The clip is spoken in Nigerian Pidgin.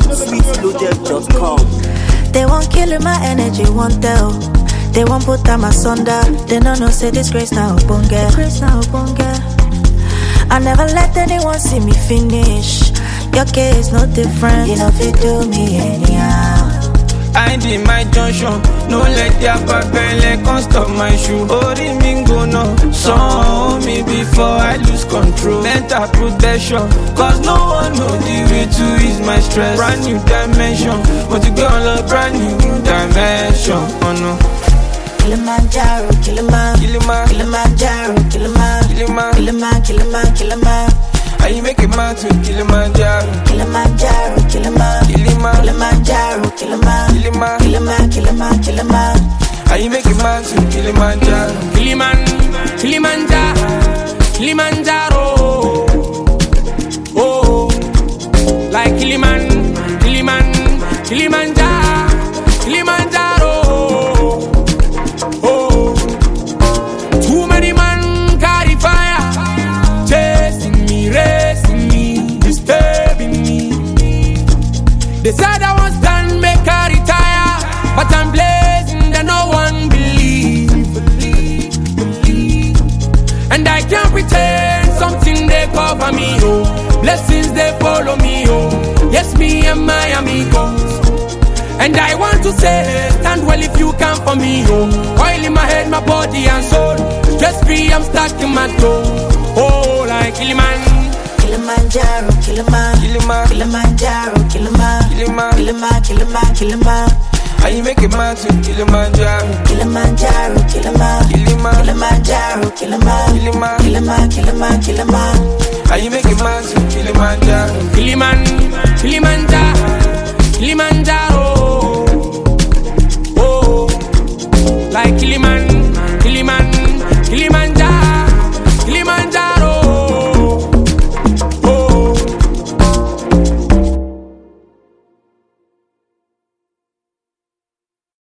sweetloaded.com. They won't kill my energy, won't tell. They won't put them asunder. They don't know say this grace now bunga. Grace now bunga. I never let anyone see me finish. Your case no different. You know if you do me anyhow. I did my junction. No let their papele can't stop my shoe. Ori mingo no. Saw me before I lose control. Mental protection. Cause no one know the way to ease my stress. Brand new dimension. Want to go on a brand new dimension. Oh no. Kilimanjaro, Kilimanjaro, Kilimanjaro. How you make a man to Kilimanjaro? Kilimanjaro. How you make a man to Kilimanjaro? Kilimanjaro. Oh, like Kilimanjaro. Oh, too many man carry fire, chasing me, racing me, disturbing me. They said I was done, make I retire, but I'm blazing that no one believe. And I can't pretend something they cover me, oh. Blessings they follow me, oh. Yes, me and my amigos. And I want to say, stand well if you can for me, oh. Oil in my head, my body and soul. Stress free, I'm stuck in my toe. Oh, like Kilimanjaro. How you make a man to Kilimanjaro? Kilimanjaro. How you make a man to Kilimanjaro?